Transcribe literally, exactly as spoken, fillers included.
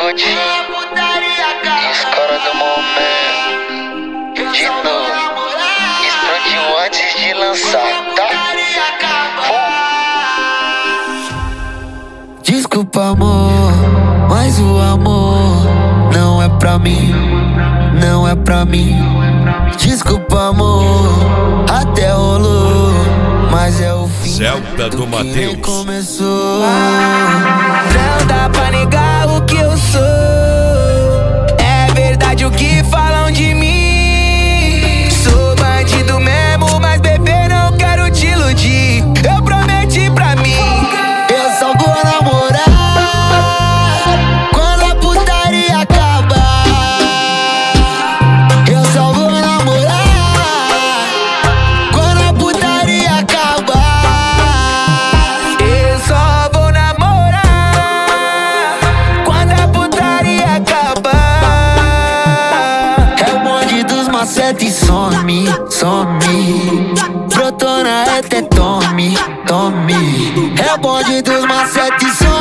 Coutinho, escola do momento. De novo, explodiu antes de lançar, tá? Desculpa, amor, mas o amor não é pra mim, não é pra mim. Desculpa, amor, até rolou, mas é o fim. Zelda do Matheus. Começou. Não dá pra negar o que eu sou. É verdade o que falam de mim. Sou bandido mesmo, mas bebê, não quero te iludir. Eu prometi pra mim, eu só vou namorar quando a putaria acabar. Eu só vou namorar quando a putaria acabar. Eu só vou namorar quando a putaria acabar. É o bonde dos macete e some, some. Brotou na reta, é tome, tome. É o bonde dos macete e some.